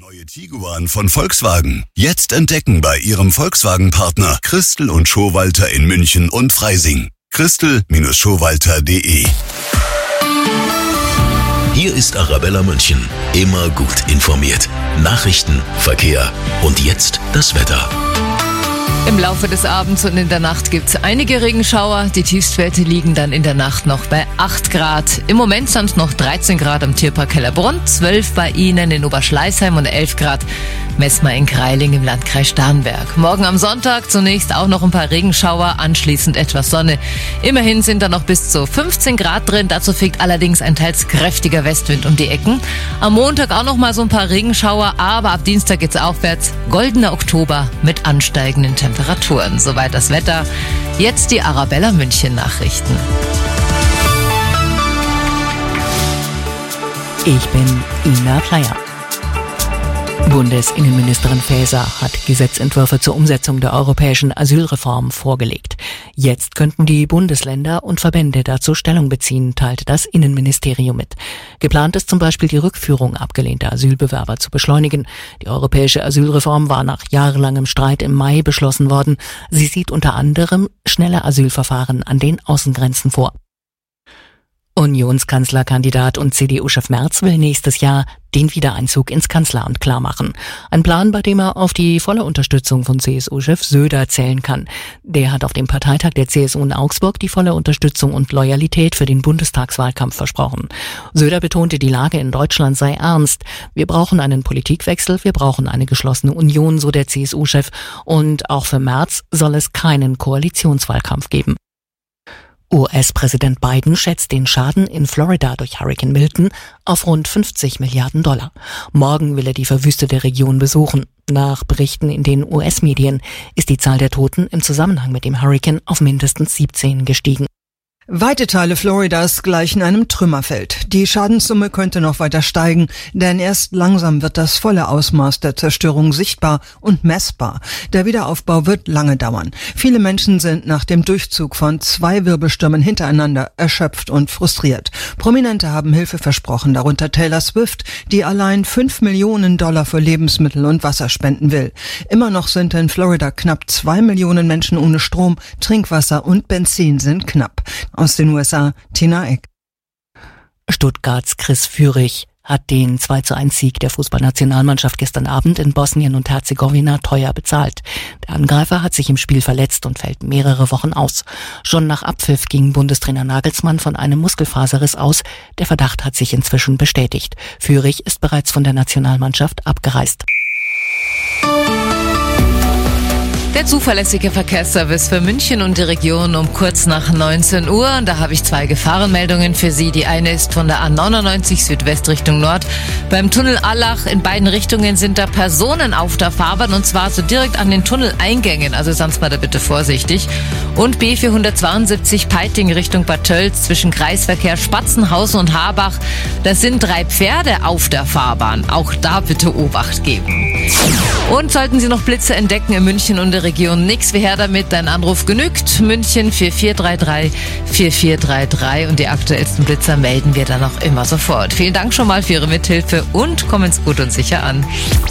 Neue Tiguan von Volkswagen. Jetzt entdecken bei Ihrem Volkswagen-Partner Christel und Schowalter in München und Freising. Christel-Schowalter.de. Hier ist Arabella München. Immer gut informiert. Nachrichten, Verkehr und jetzt das Wetter. Im Laufe des Abends und in der Nacht gibt's einige Regenschauer. Die Tiefstwerte liegen dann in der Nacht noch bei 8 Grad. Im Moment sind noch 13 Grad am Tierpark Hellerbrunn, 12 bei Ihnen in Oberschleißheim und 11 Grad messen wir in Greiling im Landkreis Starnberg. Morgen am Sonntag zunächst auch noch ein paar Regenschauer, anschließend etwas Sonne. Immerhin sind da noch bis zu 15 Grad drin. Dazu fegt allerdings ein teils kräftiger Westwind um die Ecken. Am Montag auch noch mal so ein paar Regenschauer, aber ab Dienstag geht's aufwärts. Goldener Oktober mit ansteigenden Temperaturen. Soweit das Wetter. Jetzt die Arabella München Nachrichten. Ich bin Ina Pleier. Bundesinnenministerin Faeser hat Gesetzentwürfe zur Umsetzung der europäischen Asylreform vorgelegt. Jetzt könnten die Bundesländer und Verbände dazu Stellung beziehen, teilte das Innenministerium mit. Geplant ist zum Beispiel, die Rückführung abgelehnter Asylbewerber zu beschleunigen. Die europäische Asylreform war nach jahrelangem Streit im Mai beschlossen worden. Sie sieht unter anderem schnelle Asylverfahren an den Außengrenzen vor. Unionskanzlerkandidat und CDU-Chef Merz will nächstes Jahr den Wiedereinzug ins Kanzleramt klarmachen. Ein Plan, bei dem er auf die volle Unterstützung von CSU-Chef Söder zählen kann. Der hat auf dem Parteitag der CSU in Augsburg die volle Unterstützung und Loyalität für den Bundestagswahlkampf versprochen. Söder betonte, die Lage in Deutschland sei ernst. Wir brauchen einen Politikwechsel, wir brauchen eine geschlossene Union, so der CSU-Chef. Und auch für Merz soll es keinen Koalitionswahlkampf geben. US-Präsident Biden schätzt den Schaden in Florida durch Hurrikan Milton auf rund 50 Milliarden $. Morgen will er die verwüstete Region besuchen. Nach Berichten in den US-Medien ist die Zahl der Toten im Zusammenhang mit dem Hurrikan auf mindestens 17 gestiegen. Weite Teile Floridas gleichen einem Trümmerfeld. Die Schadenssumme könnte noch weiter steigen, denn erst langsam wird das volle Ausmaß der Zerstörung sichtbar und messbar. Der Wiederaufbau wird lange dauern. Viele Menschen sind nach dem Durchzug von 2 Wirbelstürmen hintereinander erschöpft und frustriert. Prominente haben Hilfe versprochen, darunter Taylor Swift, die allein $5 Millionen für Lebensmittel und Wasser spenden will. Immer noch sind in Florida knapp 2 Millionen Menschen ohne Strom, Trinkwasser und Benzin sind knapp. Aus den USA, Tina Eck. Stuttgarts Chris Führig hat den 2:1-Sieg der Fußballnationalmannschaft gestern Abend in Bosnien und Herzegowina teuer bezahlt. Der Angreifer hat sich im Spiel verletzt und fällt mehrere Wochen aus. Schon nach Abpfiff ging Bundestrainer Nagelsmann von einem Muskelfaserriss aus. Der Verdacht hat sich inzwischen bestätigt. Führig ist bereits von der Nationalmannschaft abgereist. Der zuverlässige Verkehrsservice für München und die Region um kurz nach 19 Uhr. Und da habe ich 2 Gefahrenmeldungen für Sie. Die eine ist von der A99 Südwest Richtung Nord. Beim Tunnel Allach in beiden Richtungen sind da Personen auf der Fahrbahn und zwar so direkt an den Tunneleingängen. Also seien Sie mal da bitte vorsichtig. Und B472 Peiting Richtung Bad Tölz zwischen Kreisverkehr Spatzenhausen und Harbach. Da sind 3 Pferde auf der Fahrbahn. Auch da bitte Obacht geben. Und sollten Sie noch Blitze entdecken in München und der Region, nix wie her damit, dein Anruf genügt. München 4433 4433 und die aktuellsten Blitzer melden wir dann auch immer sofort. Vielen Dank schon mal für Ihre Mithilfe und kommen's gut und sicher an.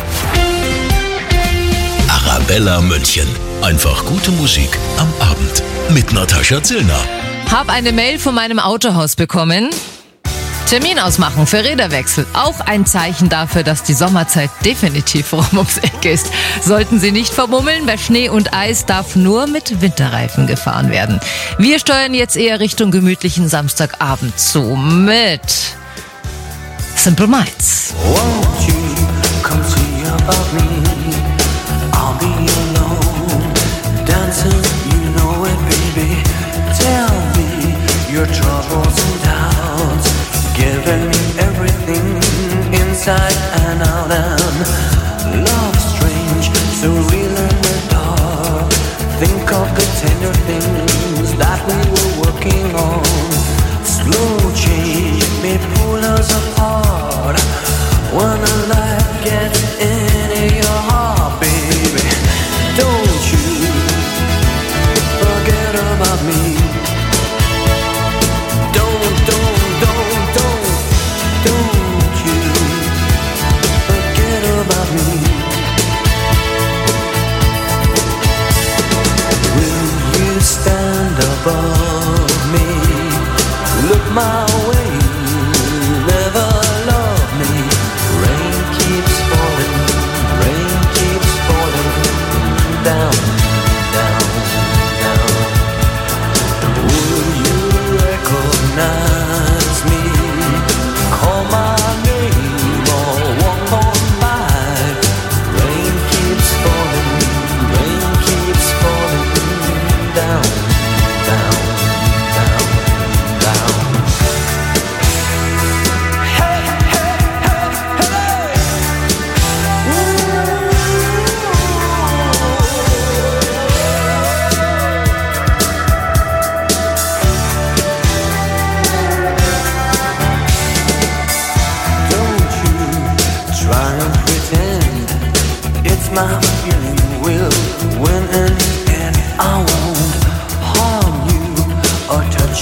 Arabella München. Einfach gute Musik am Abend mit Natascha Zillner. Hab eine Mail von meinem Autohaus bekommen. Termin ausmachen für Räderwechsel. Auch ein Zeichen dafür, dass die Sommerzeit definitiv rum ums Eck ist. Sollten Sie nicht vermummeln, bei Schnee und Eis darf nur mit Winterreifen gefahren werden. Wir steuern jetzt eher Richtung gemütlichen Samstagabend zu mit Simple Minds. Won't you come see about me? I'll be alone, dancing, you know it, baby. Tell me your troubles and doubts. Giving me everything inside and out, and love strange, so real in the dark. Think of the tender things that we were working on. Slow change may pull us apart. When a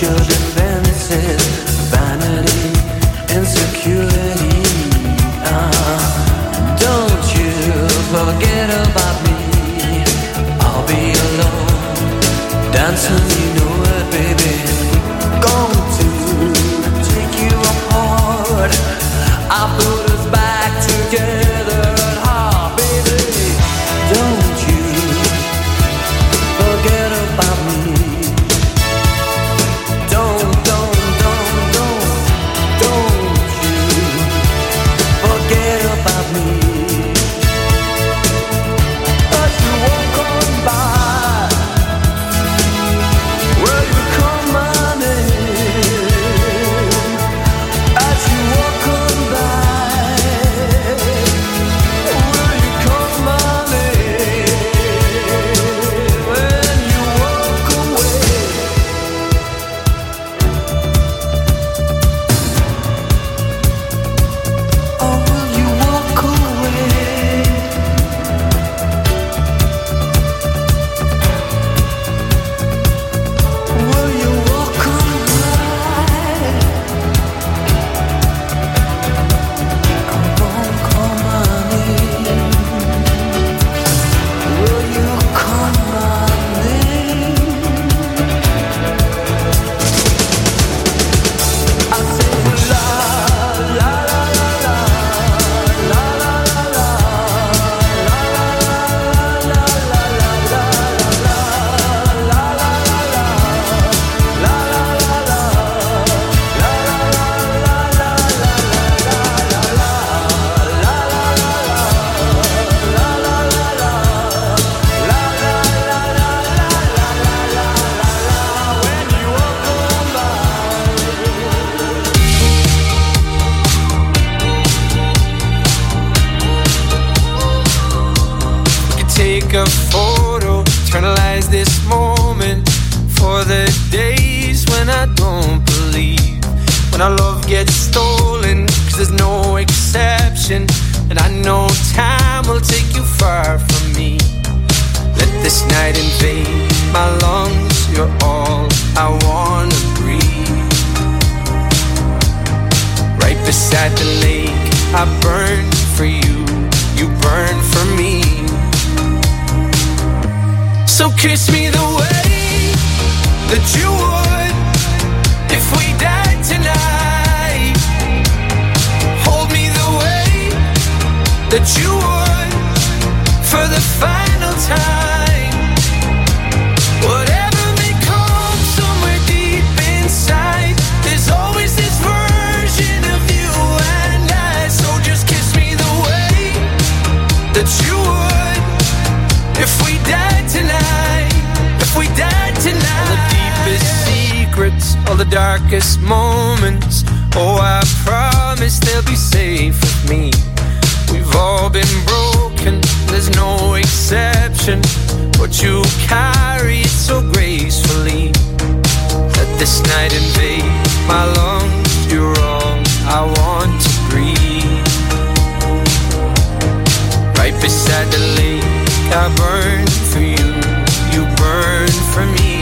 your defenses, vanity, insecurity. Don't you forget about me. I'll be alone, dancing, you know it, baby. Going to take you apart. I put us back together at heart, baby. Don't you forget about me. Don't you forget about me. As you walk on by, will you call my name? As you walk on by, will you call my name? When you walk away, oh, will you walk away? Will you walk on by? Come on, call my name. Will you call my name? I say la la la la la la la la Take a photo, eternalize this moment for the days when I don't believe, when our love gets stolen, 'cause there's no exception, and I know time will take you far from me. Let this night invade my lungs, you're all I wanna breathe. Right beside the lake, I burn for you, you burn for me. So kiss me the way that you would if we died tonight. Hold me the way that you would for the final time. Whatever may come somewhere deep inside, there's always this version of you and I. So just kiss me the way that you would if we died tonight, if we died tonight. All the deepest secrets, all the darkest moments, oh, I promise they'll be safe with me. We've all been broken, there's no exception, but you carry it so gracefully. Let this night invade my lungs, you're all I want to breathe. Right beside the lake, I burn for you, you burn for me.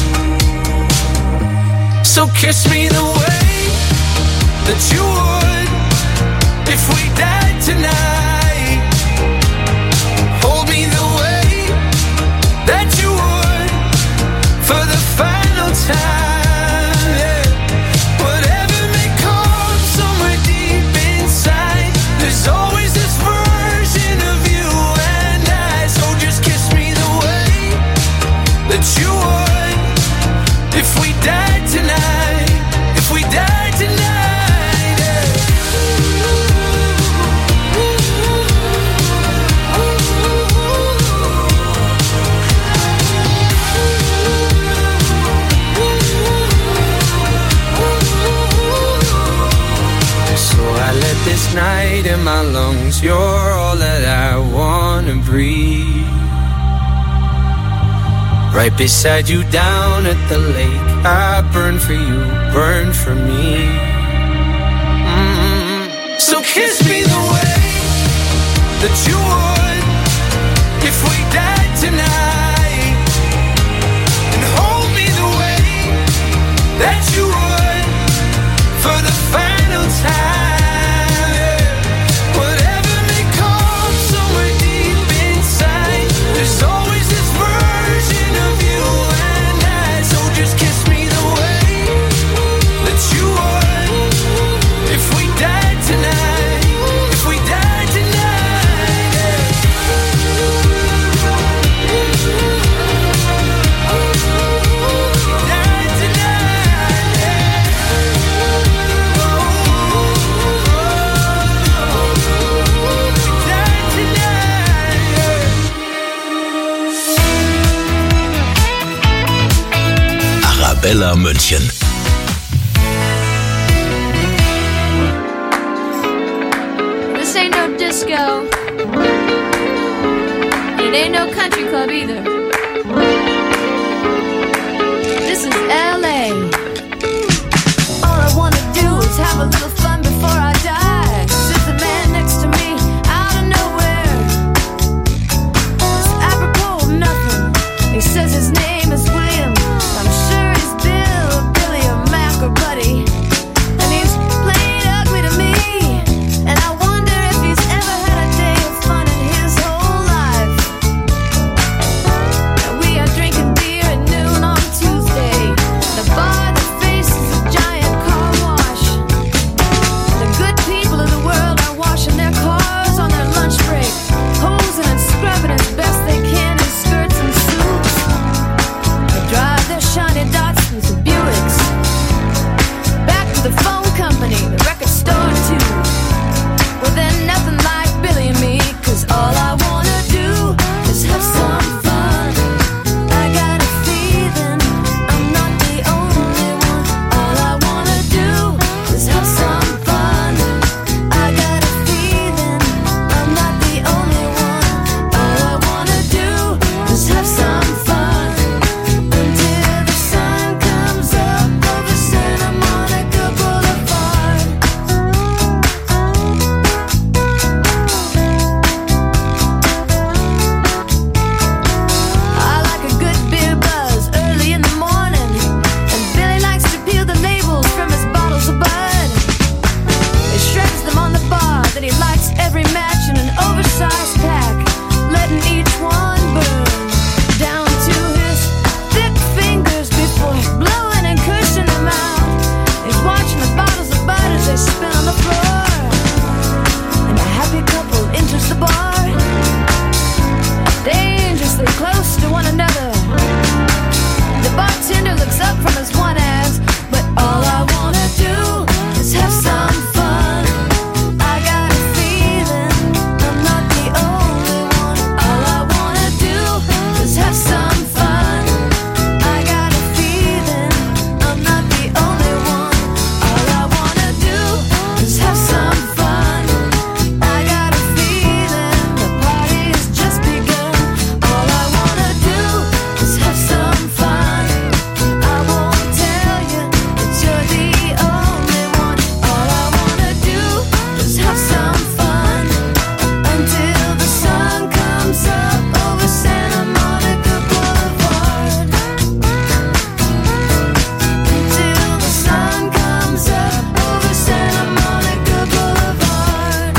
So kiss me the way that you would if we died tonight. Hold me the way that you would for the final time. Yeah. Whatever may come somewhere deep inside, there's always this version of you and I. So just kiss me the way that you would if we died tonight, if we died tonight. Yeah. So I let this night in my lungs, you're all that I wanna breathe. Right beside you down at the lake, I burn for you, burn for me. So kiss me the way that you would if we died tonight, and hold me the way that Arabella München. This ain't no disco. It ain't no country club either. This is LA. All I wanna do is have a little fun before I die. Sits the man next to me out of nowhere. It's apropos of nothing. He says his name is William. I'm sure he's Bill, Billy, or Mac, or Buddy. And he's plain ugly to me. And I wonder if he's ever had a day of fun in his whole life. And we are drinking beer at noon on Tuesday. The bar that faces a giant car wash. And the good people of the world are washing their cars on their lunch break, hosing and scrubbing as best they can in skirts and suits. They drive their shiny Datsuns and Buicks back to the phone company, the record store too. Well, then nothing like Billy and me, 'cause all I wanna do is have some fun. I got a feeling I'm not the only one. All I wanna do is have some fun. I got a feeling I'm not the only one. All I wanna do is have some fun until the sun comes up over Santa Monica Boulevard. I like a good beer buzz early in the morning, and Billy likes to peel the labels from his bottles of Bud. He shreds them on the bar, then he lights every match in an oversized pack, letting each one burn down to his thick fingers before blowing and cursing them out. He's watching the bottles of Bud as they spin on the floor, and a happy couple enters the bar, dangerously close to one another. The bartender looks up from his one ass, but all I wanna do is have some fun. I got a feeling I'm not the only one. All I wanna do is have some fun. I got a feeling I'm not the only one. All I wanna do is have some fun. I got a feeling the party's just begun. All I wanna do is have some fun. I won't tell you that you're the only one. All I wanna do is have some fun until the sun comes up over Santa Monica Boulevard. Until the sun comes up over Santa Monica Boulevard.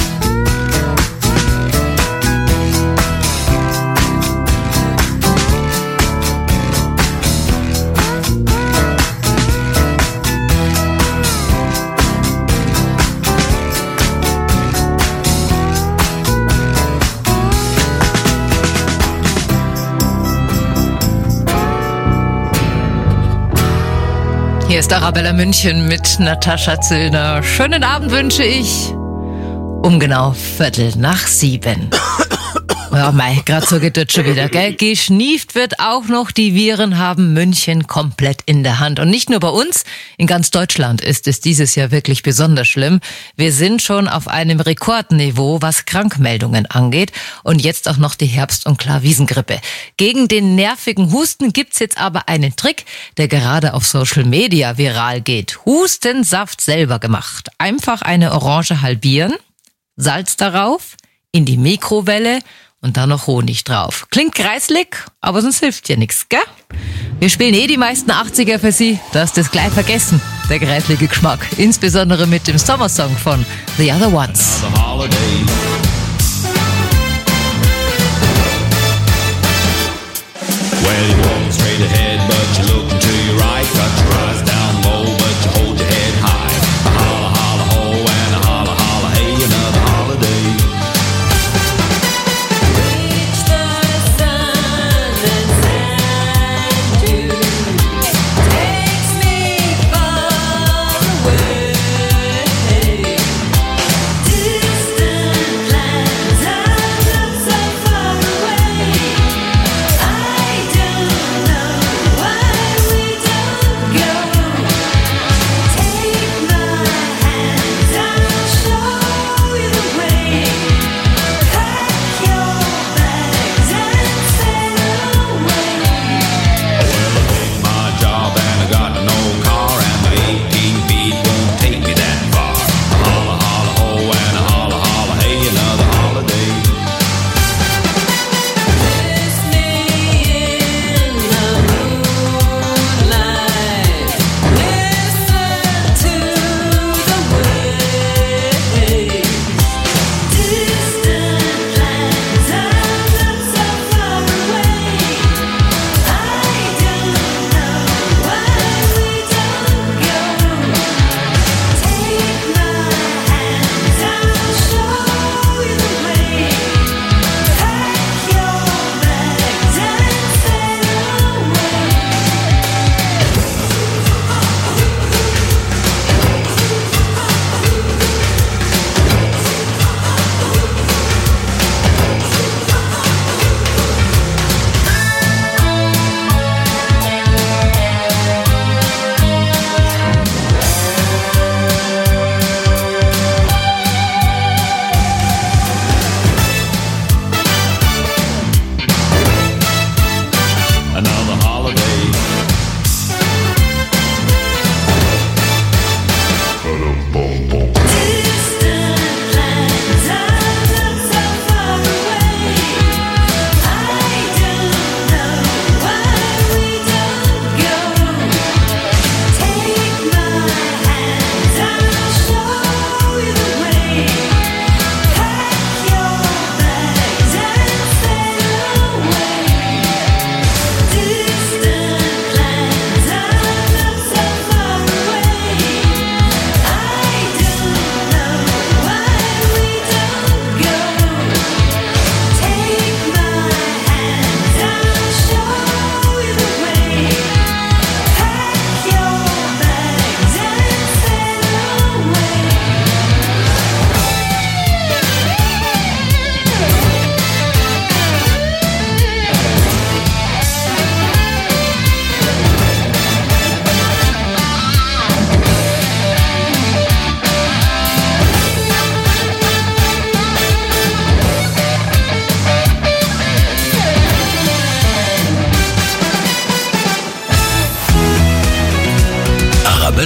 Hier ist Arabella München mit Natascha Zillner. Schönen Abend wünsche ich. Um genau 6:15. Ja, mei, grad so geht das schon wieder, gell? Geschnieft wird auch noch, die Viren haben München komplett in der Hand. Und nicht nur bei uns, in ganz Deutschland ist es dieses Jahr wirklich besonders schlimm. Wir sind schon auf einem Rekordniveau, was Krankmeldungen angeht. Und jetzt auch noch die Herbst- und Klar-Wiesengrippe. Gegen den nervigen Husten gibt's jetzt aber einen Trick, der gerade auf Social Media viral geht. Hustensaft selber gemacht. Einfach eine Orange halbieren, Salz darauf, in die Mikrowelle und dann noch Honig drauf. Klingt greislig, aber sonst hilft ja nichts, gell? Wir spielen die meisten 80er für Sie. Du hast es gleich vergessen, der greislige Geschmack. Insbesondere mit dem Sommersong von The Other Ones. Well, you're walking straight ahead, but you're looking to your right. Got your eyes down low, but you hold your head high. A holla, holla, ho, and a holla, holla, hey, another holiday. Reach the sun and sand dunes. Takes me far away. Distant lands, I look so far away. I don't know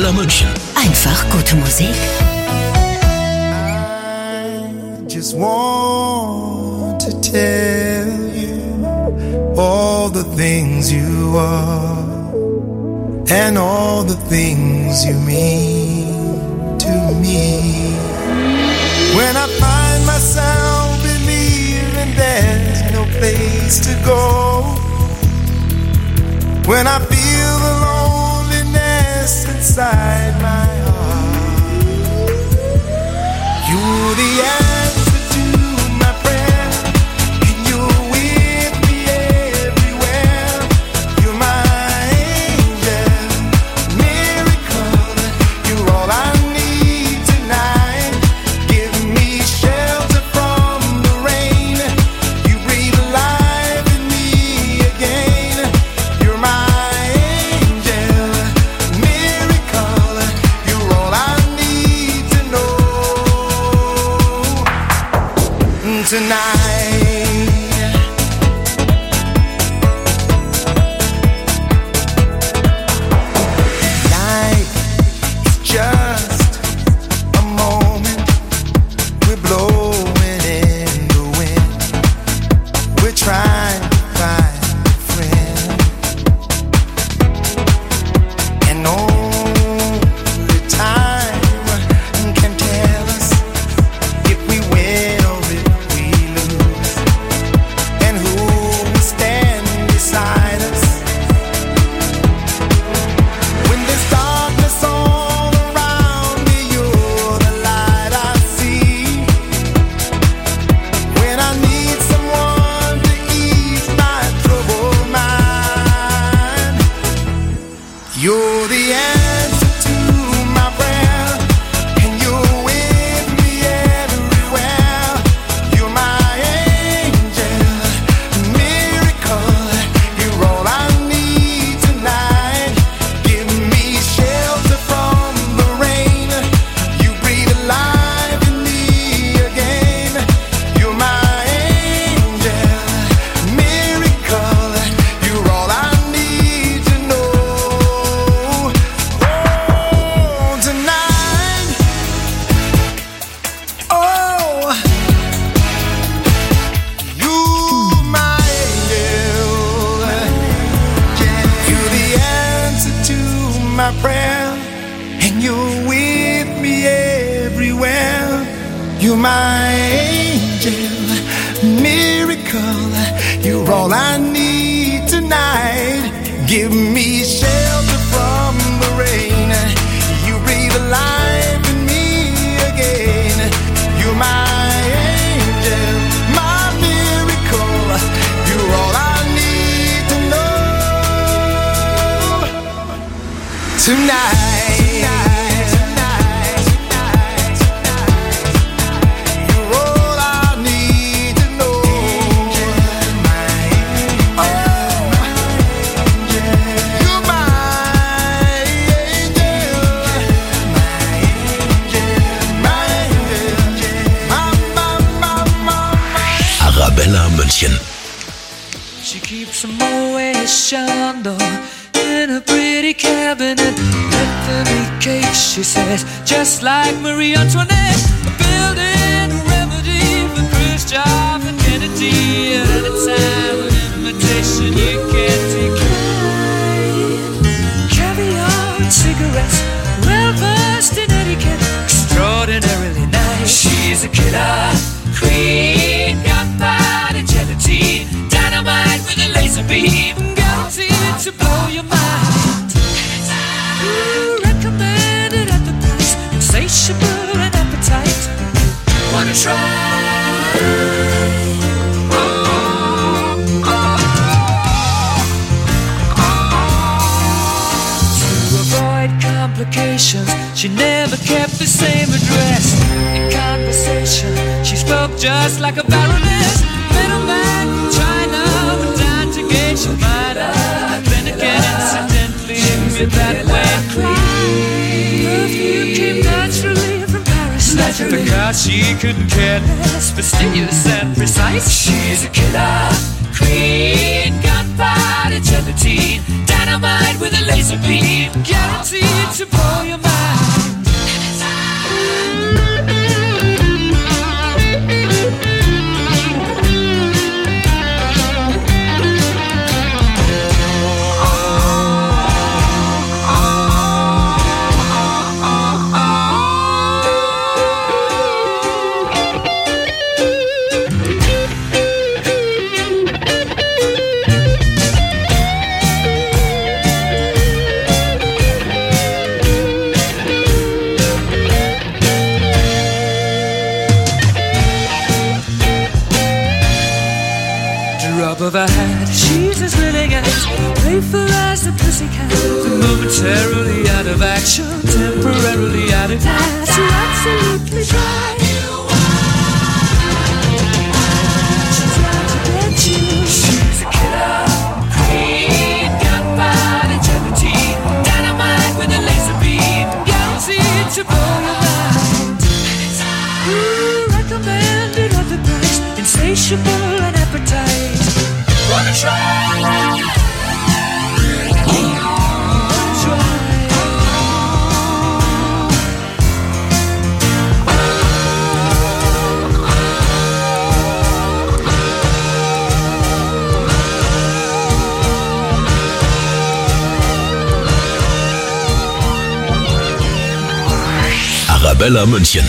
Arabella München. Einfach gute Musik. I just want to tell you all the things you are and all the things you mean to me. When I find myself believing there's no place to go, when I feel the loneliness inside my heart, you're the answer to my prayer, and you're with me everywhere. You're my angel, miracle. You're all I need tonight. Give me shelter from the rain. You breathe life in me again. You're my angel, miracle. You're all I need to know tonight. Life is just a moment. We're blowing in the wind. We're trying to find a friend, and only time can tell us if we win or if we lose, and who will stand beside us when there's darkness all around me. You're the light I see when I need someone to ease my troubled mind. You're the answer to my prayer, and you're with me everywhere. You're my angel, miracle. You're all I need tonight. Give me shelter from the rain. You breathe life in me again. You're my angel, miracle. You're all I need to know. Oh, tonight. Oh, you're my angel. You're the answer to my prayer, and you're with me everywhere. You're my angel, miracle. You're all I need tonight. Give me shelter from the rain. You breathe life in me again. You're my angel, my miracle. You're all I need to know tonight. You're all I need to know. Oh, you're my angel, my Arabella München. She keeps a Moet Chandon in a pretty cabinet. Bethany cake, she says, just like Marie Antoinette. Building a remedy for Khrushchev and Kennedy. At any time, an invitation you can't decline. Caviar and cigarettes, well versed in etiquette, extraordinarily nice. She's a killer queen, gunpowder gelatine, dynamite with a laser beam, guaranteed to blow your mind. Recommended at the price, insatiable and appetite. Wanna try? To avoid complications, she never kept the same address. In conversation, she spoke just like a baroness. Middleman from China went down to gauge your might have been again incidentally with that way. Perfume came naturally from Paris, because she couldn't care less, fastidious and precise. She's a killer queen, gunpowder gelatine, dynamite Dynamite with a laser beam, guaranteed to blow your mind. Drop of a hat, she's as willing as playful as a pussycat. Momentarily out of action, temporarily out of touch. So absolutely dry. She's out to get you. She's a killer queen, gunpowder gelatine, dynamite with a laser beam, guaranteed to blow your mind. Recommended at the price, insatiable and appetite. Wanna try? Arabella München.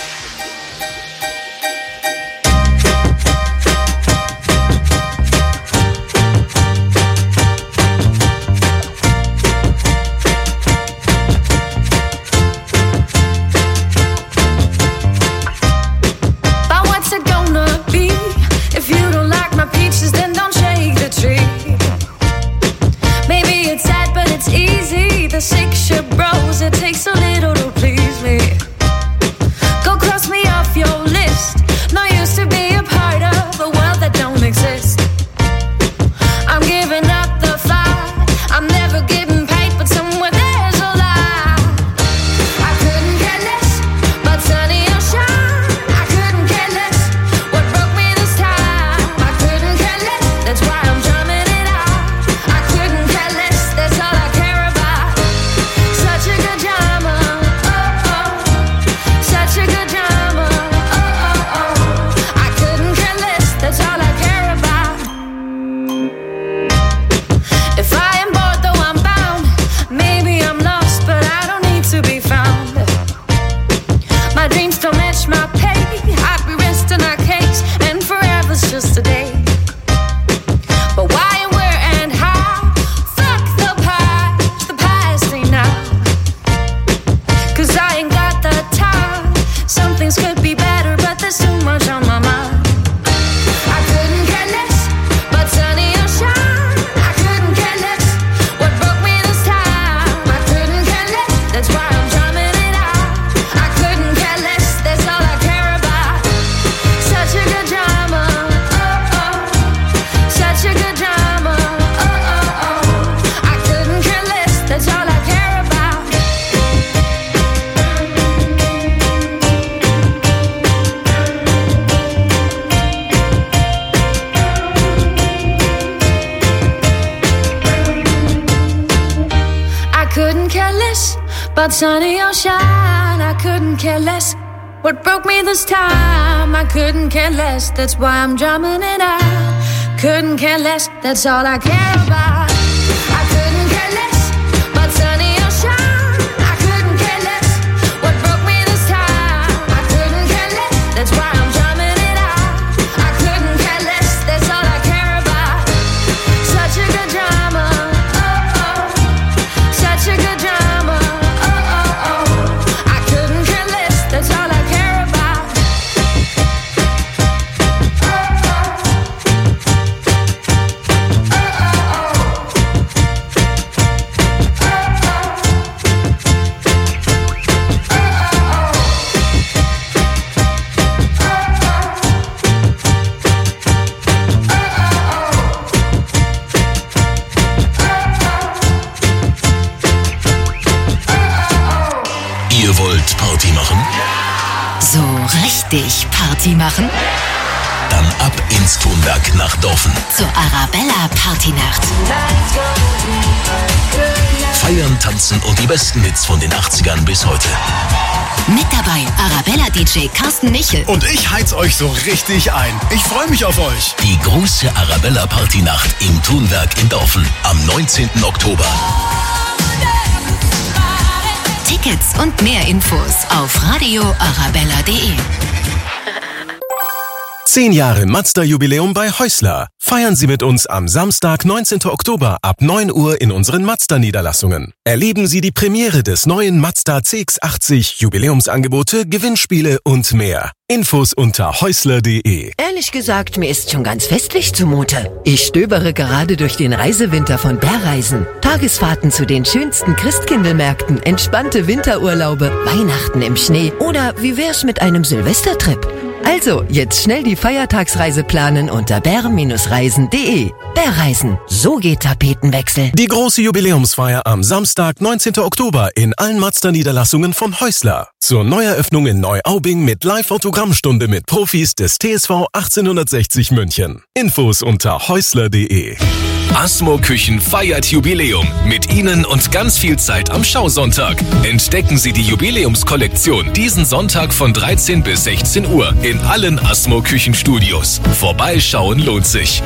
But sunny or shine, I couldn't care less. What broke me this time, I couldn't care less. That's why I'm drumming it out. Couldn't care less, that's all I care about. I couldn't care less, but sunny or shine, I couldn't care less. What broke me this time, I couldn't care less. That's why I'm drumming it out. I couldn't care less, that's all I care about. Such a good drama, oh oh. Such a good drama. That's all I care about. Ihr wollt Party machen? So richtig Party machen? Dann ab ins Tonbank. Thunberg nach Dorfen. Zur Arabella Partynacht. Feiern, tanzen und die besten Hits von den 80ern bis heute. Mit dabei Arabella-DJ Carsten Michel. Und ich heiz euch so richtig ein. Ich freue mich auf euch. Die große Arabella Partynacht im Thunberg in Dorfen am 19. Oktober. Tickets und mehr Infos auf radioarabella.de. 10 Jahre Mazda-Jubiläum bei Häusler. Feiern Sie mit uns am Samstag, 19. Oktober ab 9 Uhr in unseren Mazda-Niederlassungen. Erleben Sie die Premiere des neuen Mazda CX-80, Jubiläumsangebote, Gewinnspiele und mehr. Infos unter häusler.de. Ehrlich gesagt, mir ist schon ganz festlich zumute. Ich stöbere gerade durch den Reisewinter von Bärreisen. Tagesfahrten zu den schönsten Christkindlmärkten, entspannte Winterurlaube, Weihnachten im Schnee oder wie wär's mit einem Silvestertrip? Also, jetzt schnell die Feiertagsreise planen unter bär-reisen.de. Bärreisen, so geht Tapetenwechsel. Die große Jubiläumsfeier am Samstag, 19. Oktober in allen Mazda-Niederlassungen von Häusler. Zur Neueröffnung in Neuaubing mit Live-Autogrammstunde mit Profis des TSV 1860 München. Infos unter häusler.de. Asmo Küchen feiert Jubiläum. Mit Ihnen und ganz viel Zeit am Schausonntag. Entdecken Sie die Jubiläumskollektion diesen Sonntag von 13 bis 16 Uhr in allen Asmo Küchenstudios. Vorbeischauen lohnt sich.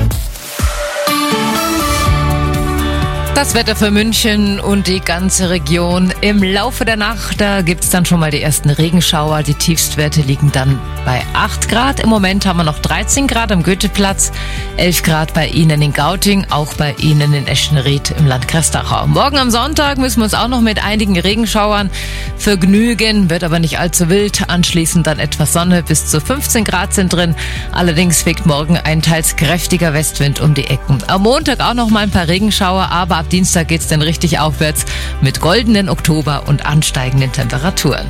Das Wetter für München und die ganze Region. Im Laufe der Nacht, da gibt's dann schon mal die ersten Regenschauer. Die Tiefstwerte liegen dann bei 8 Grad. Im Moment haben wir noch 13 Grad am Goetheplatz, 11 Grad bei Ihnen in Gauting, auch bei Ihnen in Eschenried im Landkreis Dachau. Morgen am Sonntag müssen wir uns auch noch mit einigen Regenschauern vergnügen, wird aber nicht allzu wild. Anschließend dann etwas Sonne, bis zu 15 Grad sind drin. Allerdings fegt morgen ein teils kräftiger Westwind um die Ecken. Am Montag auch noch mal ein paar Regenschauer, aber ab Dienstag geht's dann richtig aufwärts mit goldenen Oktober und ansteigenden Temperaturen.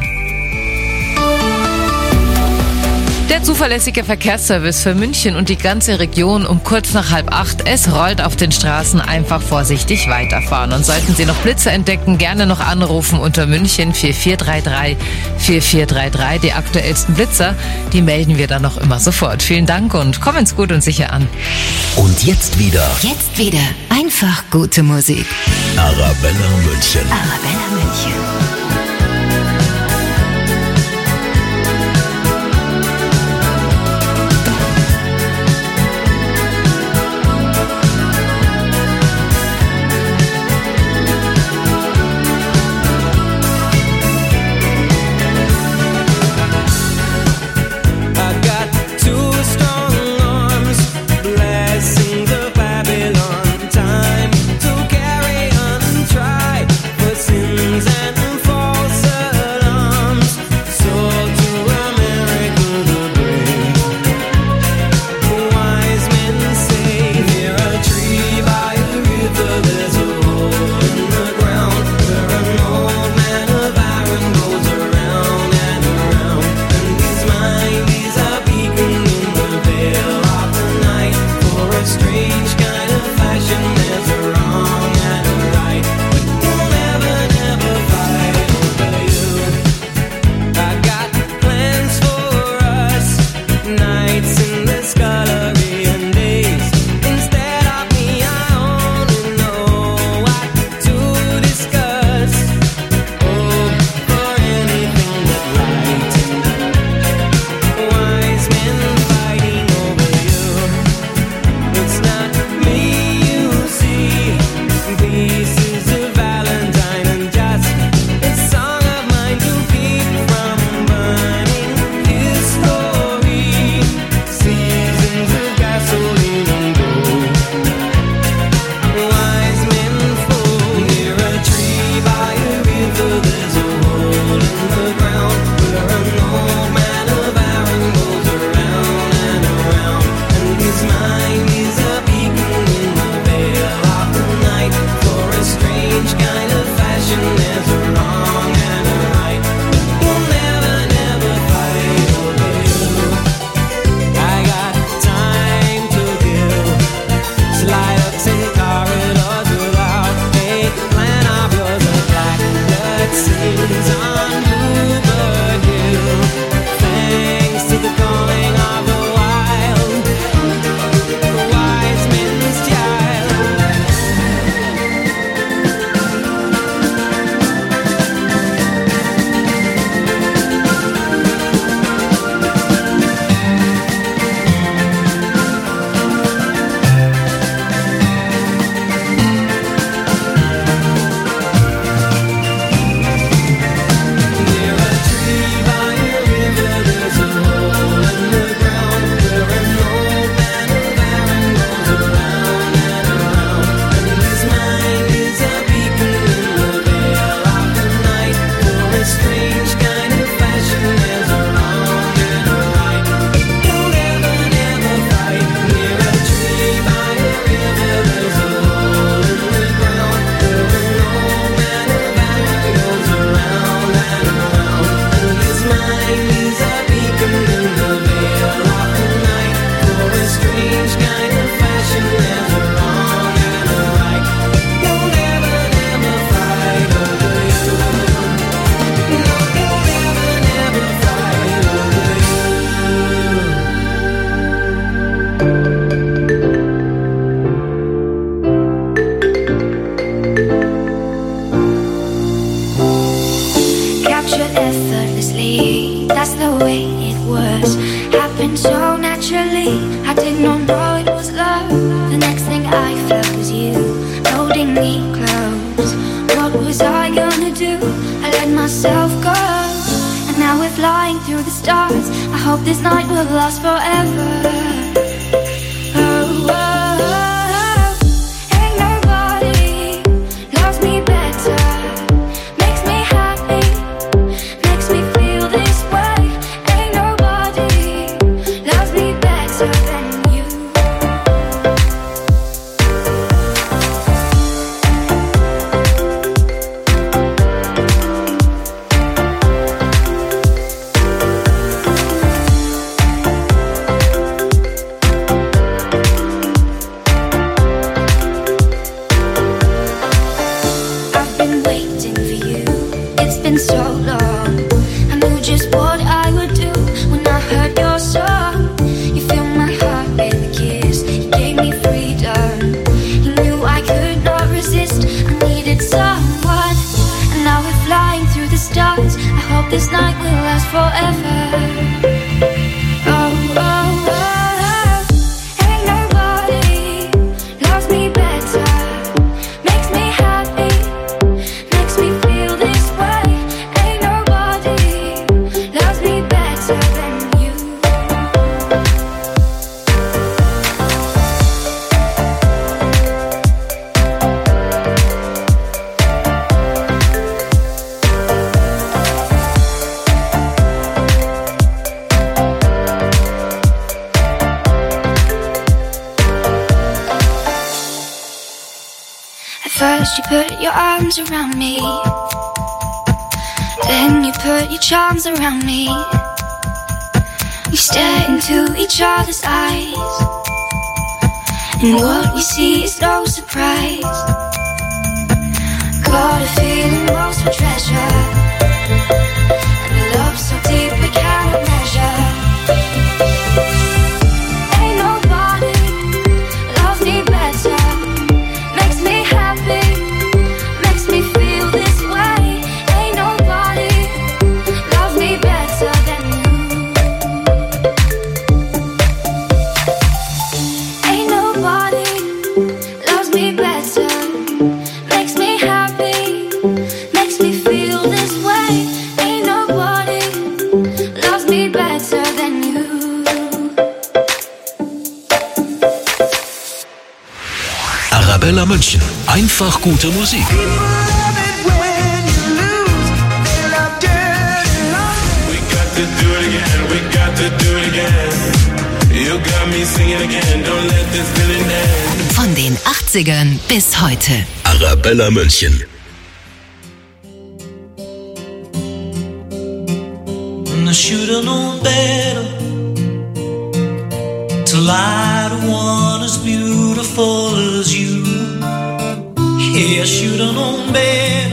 Der zuverlässige Verkehrsservice für München und die ganze Region um kurz nach 7:30. Es rollt auf den Straßen, einfach vorsichtig weiterfahren. Und sollten Sie noch Blitze entdecken, gerne noch anrufen unter München 4433 4433. Die aktuellsten Blitzer, die melden wir dann noch immer sofort. Vielen Dank und kommen's gut und sicher an. Und jetzt wieder Einfach gute Musik. Arabella München. Arabella München. Time to carry on and try, but sins and kind of fashion. There's a wrong and a right. Don't ever, never fight over you. No, don't ever, never fight over Captured effortlessly, that's the way it was. Happened so naturally, I did not know it was love. The next thing I felt was you, holding me close. What was I gonna do? I let myself go. And now we're flying through the stars. I hope this night will last forever. Oh, oh, oh. Ain't nobody loves me better. Makes me happy, makes me feel this way. Ain't nobody loves me better than you. I've been waiting for you, it's been so long. I knew just what I would do when I heard your song. You filled my heart with a kiss, you gave me freedom. You knew I could not resist, I needed someone. And now we're flying through the stars. I hope this night will last forever. Oh, oh, oh, oh. Ain't nobody loves me better. Makes me happy, makes me feel this way. Ain't nobody loves me better than you. At first you put your arms around me, then you put your charms around me. We stare into each other's eyes, and what we see is no surprise. Got a feeling lost for treasure, and a love so deep we cannot measure. Ain't nobody loves me better. Makes me happy, makes me feel this way. Ain't nobody loves me better than you. Ain't nobody loves me better. Makes me happy, makes me feel this way. Ain't nobody loves me better than you. Arabella München. Einfach gute Musik. Von den 80ern bis heute. Arabella München. I should've known better to lie to one as beautiful as you. Yeah, I should've known better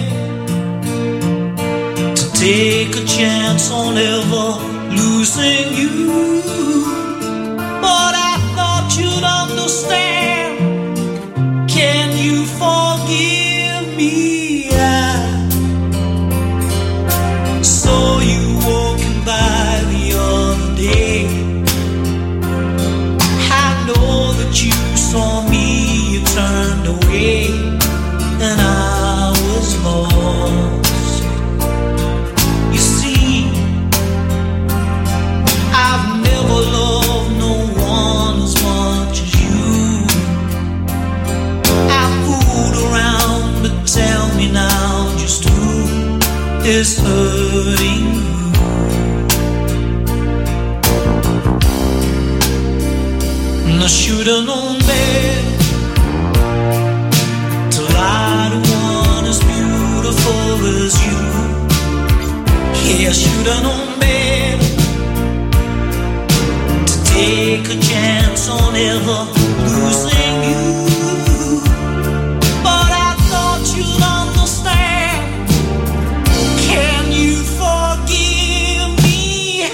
to take a chance on ever losing you. But I thought you'd understand. Can you forgive me? I saw you walking by the other day. I know that you saw me, you turned away, and I was lost. You see, I've never loved no one as much as you. I fooled around, but tell me now just who is hurting you. And I should've known better to lie to one as beautiful as you. Yeah, I should've known better to take a chance on ever losing you. But I thought you'd understand. Can you forgive me?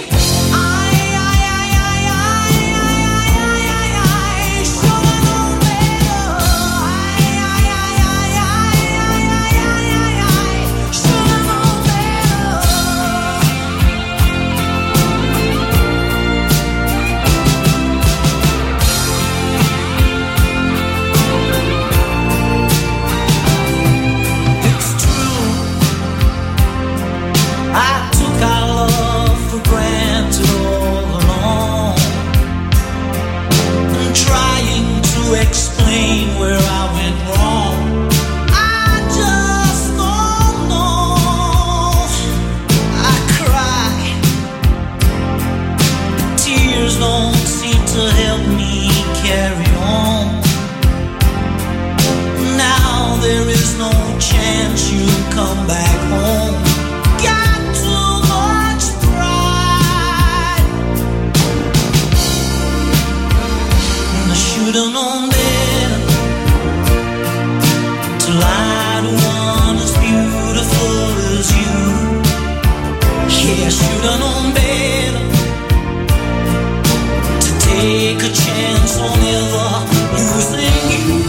Explain where I went wrong. I just don't know. I cry. Tears don't seem to help me carry on. Now there is no chance you'll come back home. Got too much pride. And I should've known better to lie to one as beautiful as you. Yeah, I should've known better to take a chance on ever losing you.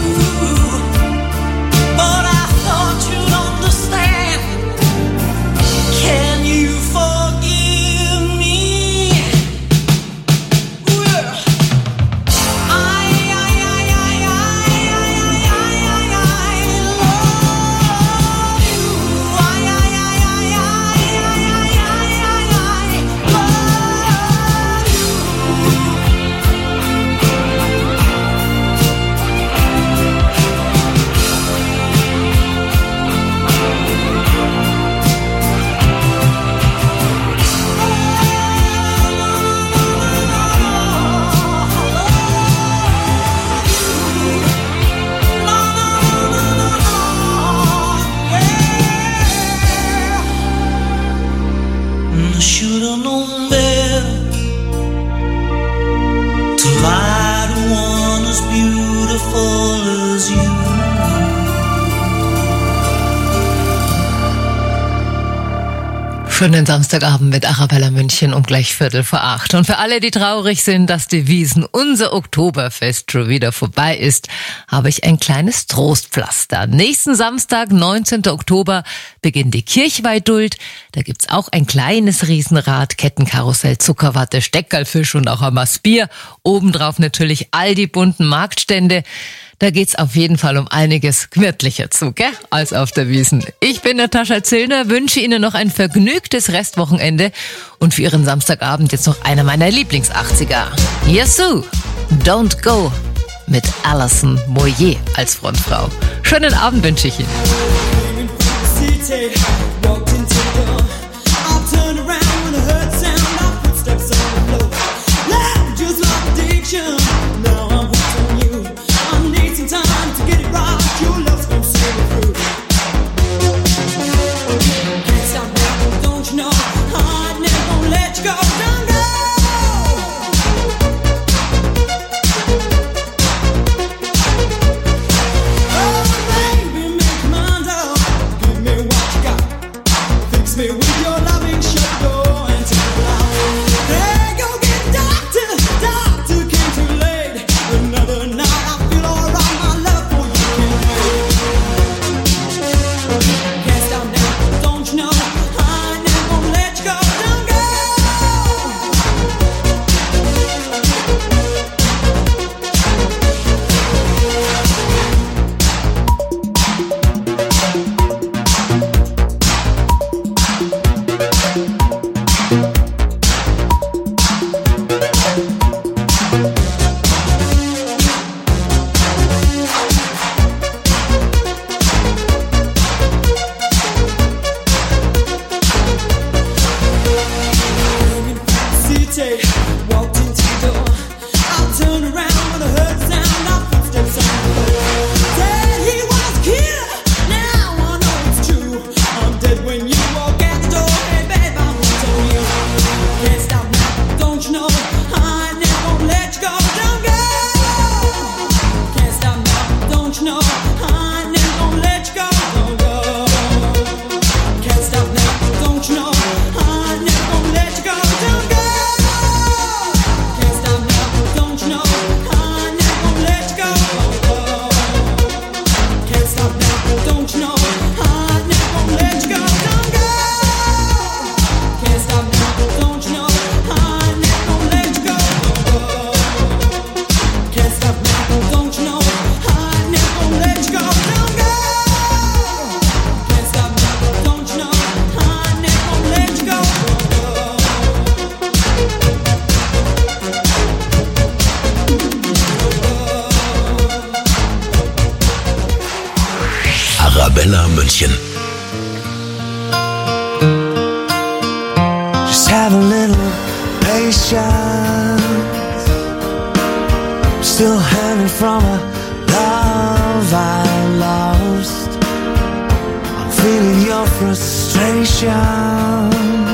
But I thought you'd understand. Can you forgive me? Well, I should've known better to lie to one as beautiful as you. Schönen Samstagabend mit Arabella München um gleich 7:45. Und für alle, die traurig sind, dass die Wiesn unser Oktoberfest schon wieder vorbei ist, habe ich ein kleines Trostpflaster. Nächsten Samstag, 19. Oktober, beginnt die Kirchweihduld. Da gibt's auch ein kleines Riesenrad, Kettenkarussell, Zuckerwatte, Steckerlfisch und auch ein Maß Bier. Obendrauf natürlich all die bunten Marktstände. Da geht's auf jeden Fall um einiges gemütlicher zu, gell? Als auf der Wiesn. Ich bin Natascha Zillner, wünsche Ihnen noch ein vergnügtes Restwochenende und für Ihren Samstagabend jetzt noch einer meiner Lieblings-80er. Yassou, Don't Go mit Alison Moyet als Frontfrau. Schönen Abend wünsche ich Ihnen. Give me what you got. Arabella München. Just have a little patience. I'm still hanging from a love I lost. I'm feeling your frustration.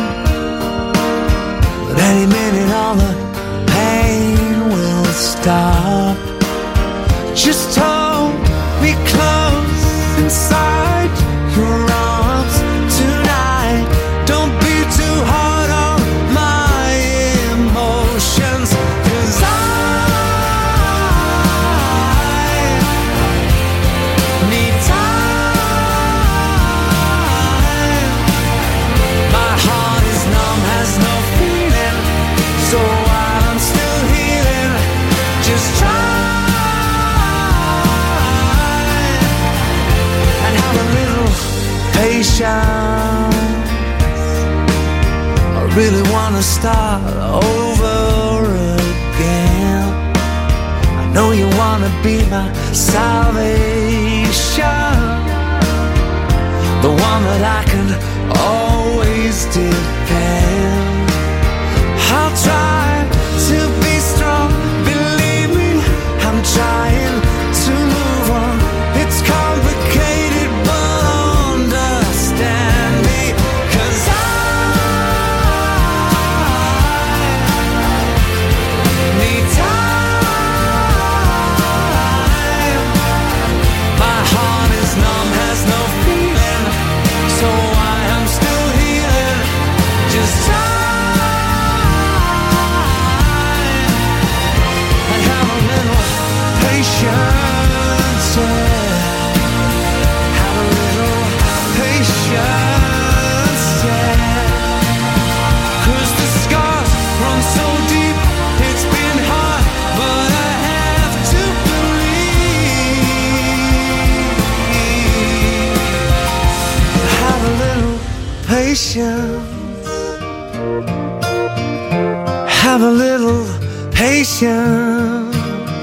But any minute all the pain will stop. Just hold me close inside your arms tonight. Don't be too hard on my emotions, 'cause I need time. My heart is numb, has no feeling. So while I'm still healing, just try and have a little patience. I really wanna start over again. I know you wanna be my salvation, the one that I can always depend. I'll try to be strong, believe me, I'm trying to move on. It's complicated, but understand me, 'cause I need time. My heart is numb, has no feeling, so I am still healing. Just try and have a little patience, yeah. Have a little patience, yeah. 'Cause the scars run so deep, it's been hard, but I have to believe. Have a little patience. Have a little patience.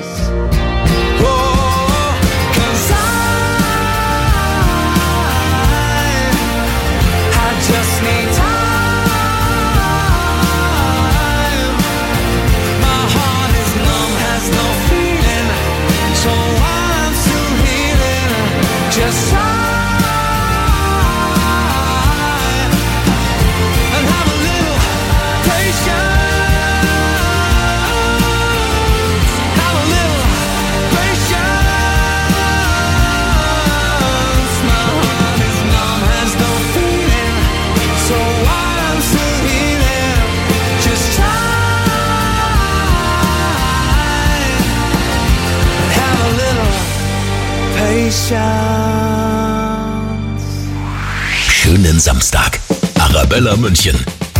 Oh, 'cause I just need time. My heart is numb, has no feeling, so I'm still healing. Just try and have a little patience. Have a little patience. My heart is numb, has no feeling, so I'm still healing. Just try and have a little patience. Schönen Samstag. Arabella München.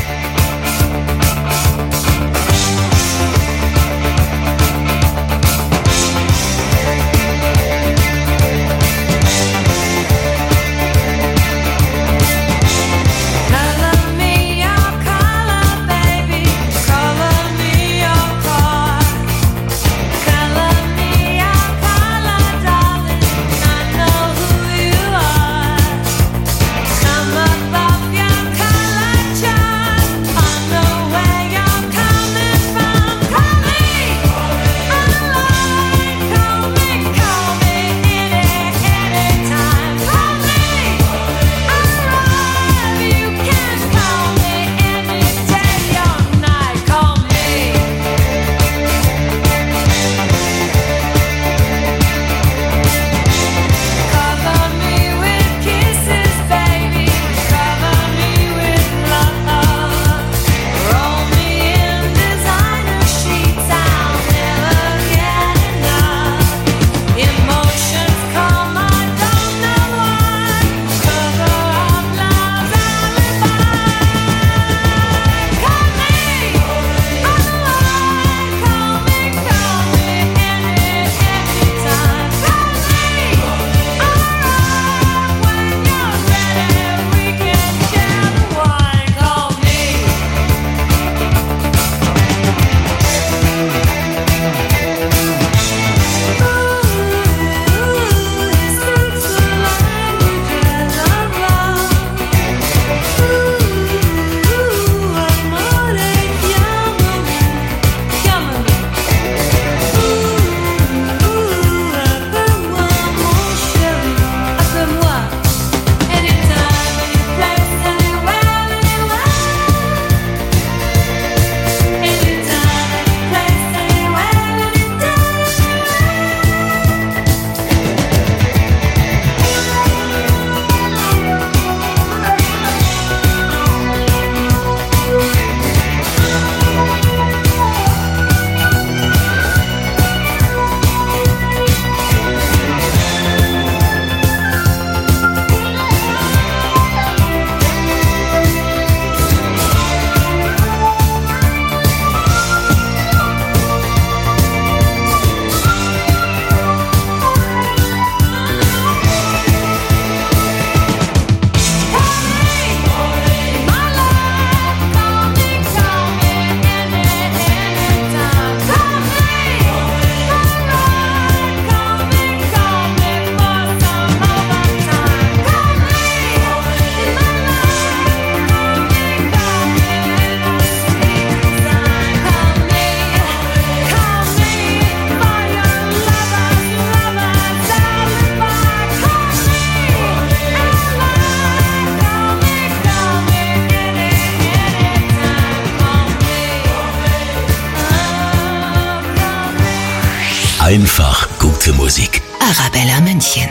Color me your color, baby. Color me your car. Color me your color, darling. I know who you are. Come above your color chart. Einfach gute Musik. Arabella München.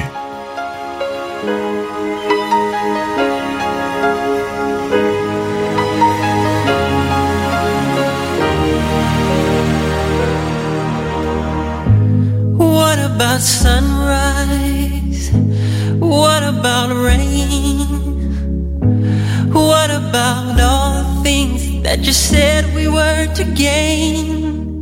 What about sunrise? What about rain? What about all the things that you said we were to gain?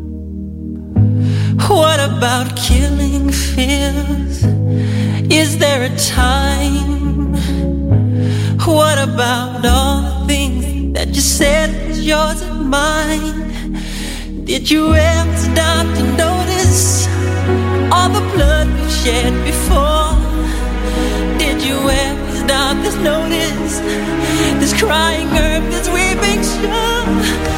What about killing fears? Is there a time? What about all the things that you said was yours and mine? Did you ever stop to notice all the blood we've shed before? Did you ever stop to notice this crying earth, this weeping shore?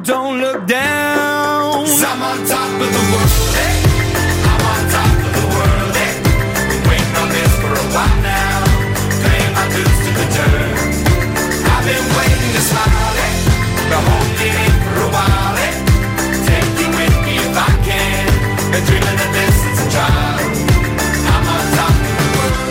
don't look down. 'Cause I'm on top of the world, hey. I'm on top of the world, hey. Been waiting on this for a while now. Paying my dues to the dirt. I've been waiting to smile, hey. Been holding it for a while, hey. Take you with me if I can. Been dreaming of this since a child. I'm on top of the world.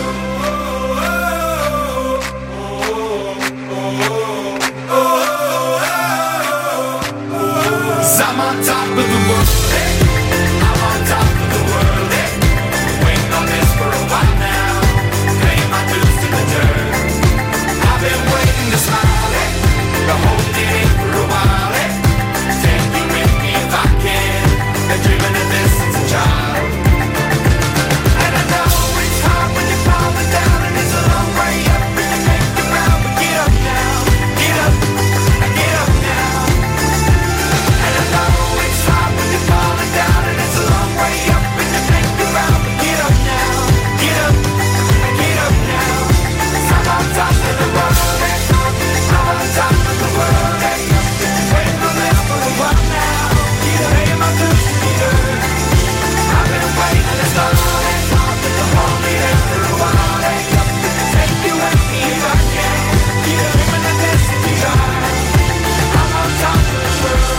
I'm on top of the world, hey. I'm on top of the world, hey. Waiting on this for a while now. Paying my dues to the dirt. I've been waiting to smile, hey. Been holding it for a while, hey. Take you with me if I can. Been dreaming of this since a child. And I know it's hard when you're falling down, and it's a long way up and you make it round. But get up now, get up, get up now. And I know it's hard when you're falling down, and it's a long way up and you make it round. But get up now, get up, get up now. 'Cause I'm on top of the world, hey. I'm on top of the world, hey. Waiting for this for a while now. Paying my dues to the dirt. I've been waiting this long, hey. To hold me there for a while, hey. Take you with me if I can. Dreaming of this to be hard. I'm on top of the world.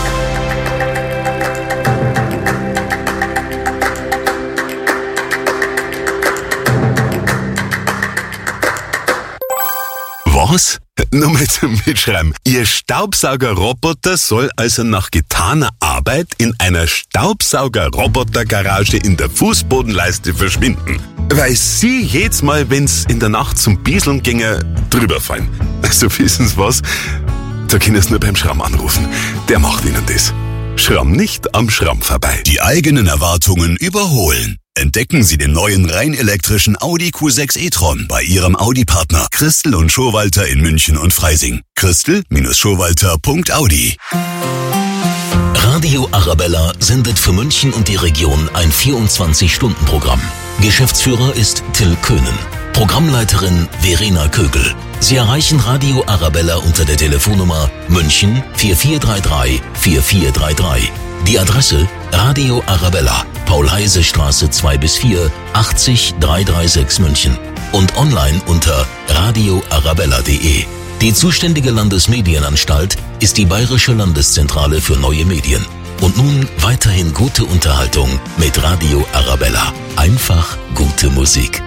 Was? Nur mal zum Mitschreiben. Ihr Staubsaugerroboter soll also nach getaner Arbeit in einer Staubsaugerrobotergarage in der Fußbodenleiste verschwinden. Weil Sie jedes Mal, wenn's in der Nacht zum Bieseln ginge, drüber fallen. Also wissen Sie was? Da können Sie nur beim Schramm anrufen. Der macht Ihnen das. Schramm nicht am Schramm vorbei. Die eigenen Erwartungen überholen. Entdecken Sie den neuen rein elektrischen Audi Q6 e-tron bei Ihrem Audi-Partner Christel und Schowalter in München und Freising. Christel-Schowalter.audi. Radio Arabella sendet für München und die Region ein 24-Stunden-Programm. Geschäftsführer ist Till Köhnen. Programmleiterin Verena Kögel. Sie erreichen Radio Arabella unter der Telefonnummer München 4433 4433. Die Adresse Radio Arabella, Paul-Heise-Straße 2-4, 80 336 München. Und online unter radioarabella.de. Die zuständige Landesmedienanstalt ist die Bayerische Landeszentrale für neue Medien. Und nun weiterhin gute Unterhaltung mit Radio Arabella. Einfach gute Musik.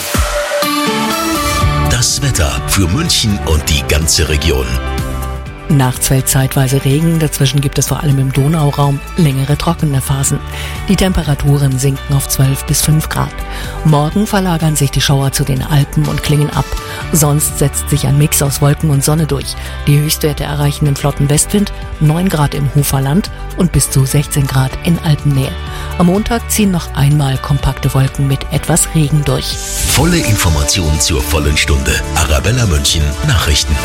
Das Wetter für München und die ganze Region. Nachts fällt zeitweise Regen, dazwischen gibt es vor allem im Donauraum längere trockene Phasen. Die Temperaturen sinken auf 12 bis 5 Grad. Morgen verlagern sich die Schauer zu den Alpen und klingen ab. Sonst setzt sich ein Mix aus Wolken und Sonne durch. Die Höchstwerte erreichen im flotten Westwind 9 Grad im Hoferland und bis zu 16 Grad in Alpennähe. Am Montag ziehen noch einmal kompakte Wolken mit etwas Regen durch. Volle Information zur vollen Stunde. Arabella München Nachrichten.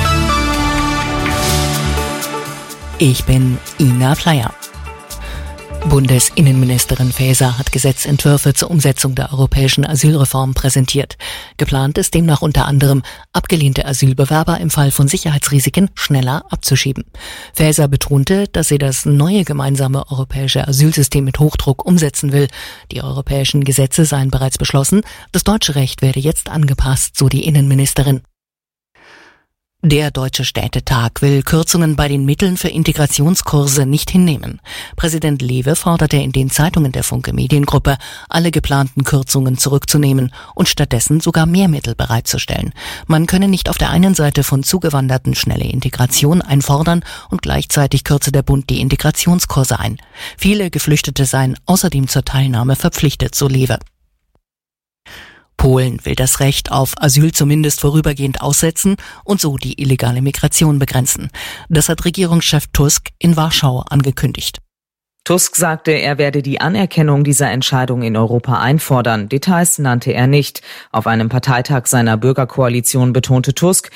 Ich bin Ina Flyer. Bundesinnenministerin Faeser hat Gesetzentwürfe zur Umsetzung der europäischen Asylreform präsentiert. Geplant ist demnach unter anderem, abgelehnte Asylbewerber im Fall von Sicherheitsrisiken schneller abzuschieben. Faeser betonte, dass sie das neue gemeinsame europäische Asylsystem mit Hochdruck umsetzen will. Die europäischen Gesetze seien bereits beschlossen, das deutsche Recht werde jetzt angepasst, so die Innenministerin. Der Deutsche Städtetag will Kürzungen bei den Mitteln für Integrationskurse nicht hinnehmen. Präsident Lewe forderte in den Zeitungen der Funke Mediengruppe, alle geplanten Kürzungen zurückzunehmen und stattdessen sogar mehr Mittel bereitzustellen. Man könne nicht auf der einen Seite von Zugewanderten schnelle Integration einfordern und gleichzeitig kürze der Bund die Integrationskurse ein. Viele Geflüchtete seien außerdem zur Teilnahme verpflichtet, so Lewe. Polen will das Recht auf Asyl zumindest vorübergehend aussetzen und so die illegale Migration begrenzen. Das hat Regierungschef Tusk in Warschau angekündigt. Tusk sagte, er werde die Anerkennung dieser Entscheidung in Europa einfordern. Details nannte er nicht. Auf einem Parteitag seiner Bürgerkoalition betonte Tusk,